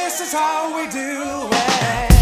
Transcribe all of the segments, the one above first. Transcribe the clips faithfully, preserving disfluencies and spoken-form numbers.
This is how we do it.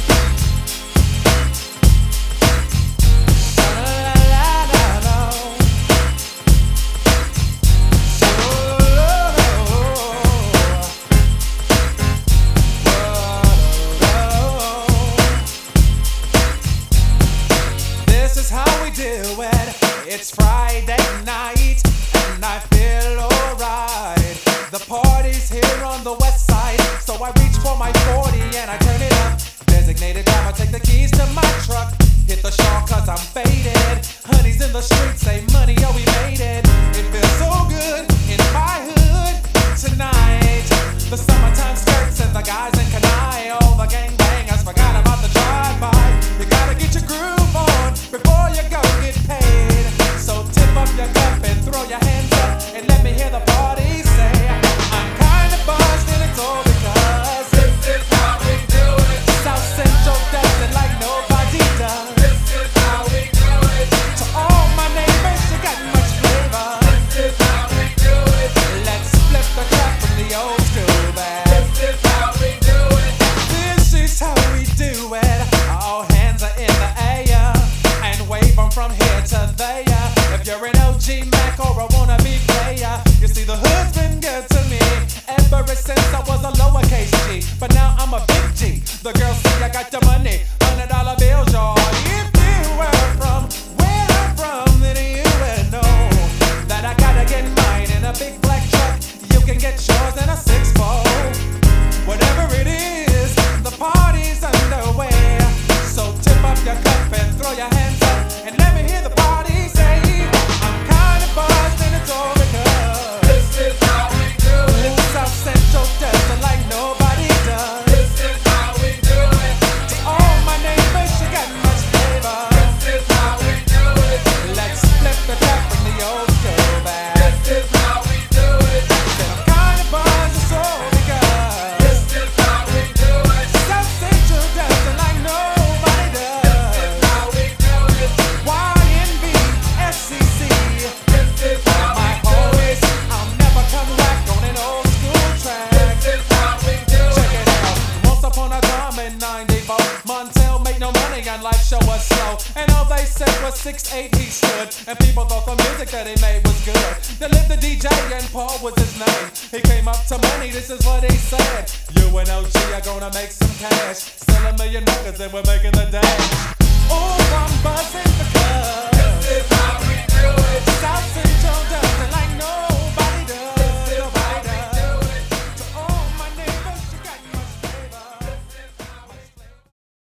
This is how we do it. It's Friday night and I feel alright. The party's here on the west side, so I reach for my forty and I turn it up. Designated driver, take the keys to my truck. Hit the shawl cause I'm faded. Honey's in the streets, say money, oh we made it. It feels so good in my hood tonight. The summertime skirts and the guys in Kanai. All the gangbangers forgot about the drive-by. You gotta get your groove on before you go get paid. So tip up your cup and throw your hands up and let me hear the party say, I'm kinda buzzed and it's all because this is how we do it. South Central does it like nobody does. This is how we do it. To all my neighbors, you got much flavor. This is how we do it. Let's flip the crap from the old school back. This is how we do it. This is how we do it. All hands are in the air and wave 'em from here to there. If you're an O G Mac or a wannabe player, you see the hood's been good to me ever since I was a lowercase G. But now I'm a big G. The girls see I got the money, hundred dollar bills, y'all. If you were from where I'm from, then you would know that I gotta get mine in a big black truck. You can get yours in a six four. Whatever it is, the party's underway. So tip up your cup and throw your hands up and let me hear the party say, I'm kinda buzzed and it's all because This is how we do it. South Central does it like nobody does. This is how we do it. To all my neighbors, you got much flavor. This is how we do it. Let's flip the crap from the old school back. This is how we do it. Said I'm kinda buzzed, it's all because This is how we do it. South Central does it like nobody This does. is how we do it. Y N B, S C C. This is how My we do it. homies, I'll never come back on an old school track. This is how we do Check it. it out. Once upon a time in ninety-four, Montel made no money and life show was slow. And all they said was six eight he stood. And people thought the music that he made was good. They lived the D J and Paul was his name. He came up to money, this is what he said. You and O G are gonna make some cash. Sell a million records and we're making the dash. Oh, I'm buzzing because This is how we do it. South Central does it like no